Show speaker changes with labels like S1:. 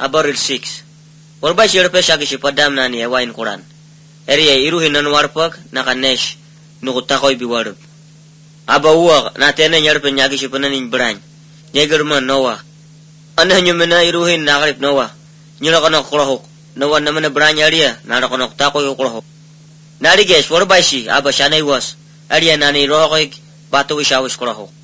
S1: abaril 6. Warba shirpe shaki shipadam nani ewain Quran. Eriya iruhin nanwarpak nakanesh nukutakoy biwarub. Aba uwak natene nyarpe nyaki shipananin brany. Nyegerman Noah. Anah nyumena iruhin nakarip Noah. Nyulakanok kurahok. Noah namana brany ariya narakanok takoy kurahok. Nari guys warba shi aba shanay was. Ariya nani rohok batu ishawis kurahok.